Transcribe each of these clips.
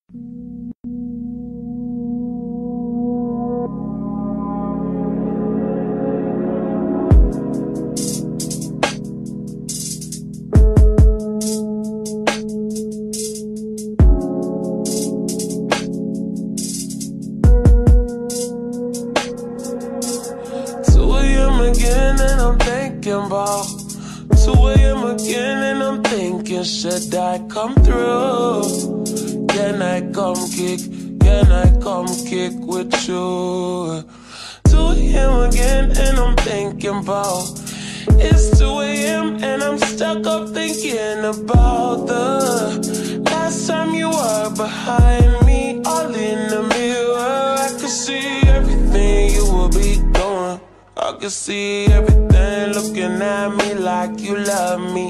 Should I come through? Can I come kick? Can I come kick with you? 2 a.m. again and I'm thinking about it's 2 a.m. and I'm stuck up thinking about the last time you were behind me, all in the mirror. I could see everything you would be doing. I could see everything looking at me like you love me.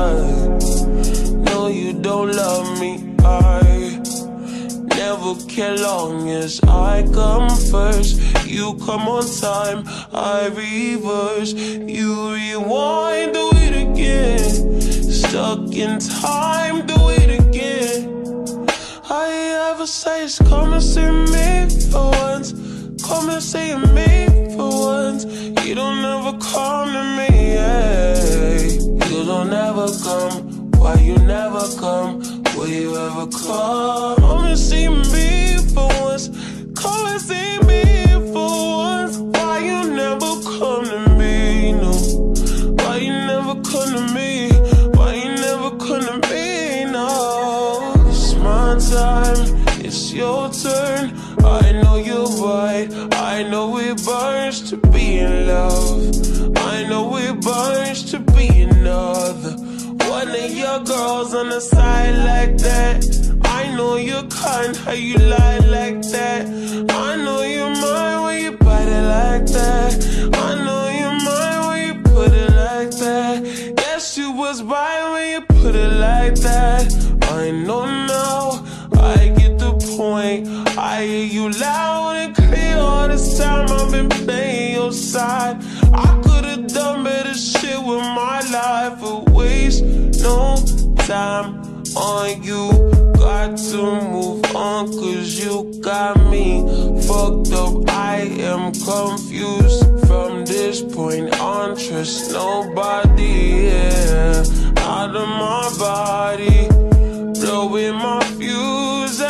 No, you don't love me. I never care long as I come first. You come on time, I reverse. You rewind, do it again. Stuck in time, do it again. All you ever say is come and see me for once. Come and see me for once. You don't ever come to me, yeah. You don't ever come. Why you never come? Will you ever come? Come and see me for once. Come and see me for once. Why you never come to me? No. Why you never come to me? Why you never come to me? No. It's my time. It's your turn. I know you're right. I know it burns to be in love. I know it burns to be another one of your girls on the side like that. I know you're kind, how you lie like that. I know you're mine when you bite it like that. I know you're mine when you put it like that. Yes, you was right when you put it like that. I know now, I get the point. I hear you loud and clear all this time. I've been playing your side. I could've done better shit with my life, but waste no time on you. Got to move on, cause you got me fucked up. I am confused from this point on. Trust nobody, yeah. Out of my body, blowing my fuse,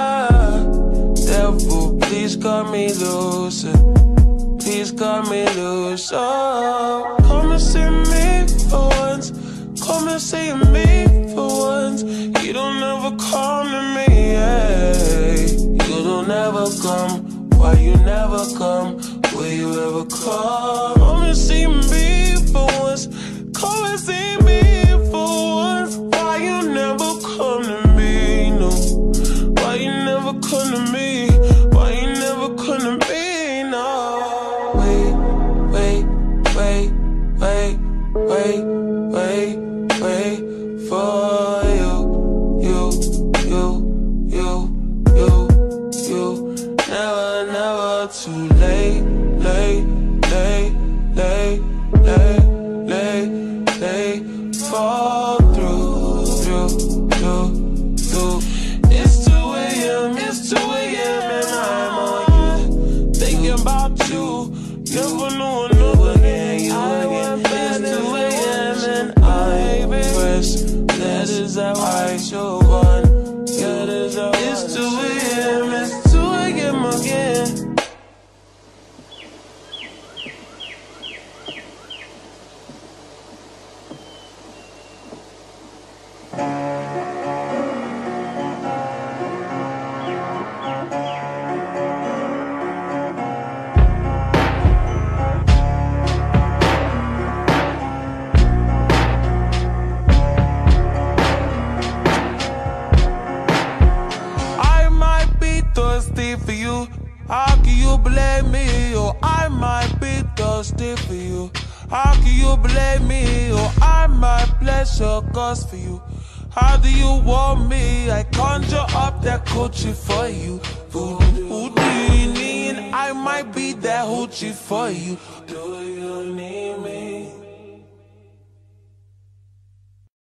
devil, please cut me loose. Please cut me loose. Oh, come and see me for once. Come and see me for once. You don't ever come to me, yeah. You don't ever come. Why you never come? Will you ever come? Come and see me for once. Come and see me for once. Why you never come to me? No. Why you never come to me? Why you never come to me? No. Wait for you. Never too late. Fall through. It's 2 a.m. and I'm on you. Thinking about you. Never knew again. It's 2 a.m. and I press. That is how I show one. It's 2 a.m. It's 2 a.m. again. For you, how can you blame me? Or I might be thirsty for you. How can you blame me? Or I might bless your cause for you. How do you want me? I conjure up that coochie for you. Who do you need? I might be that hoochie for you. Do you need me?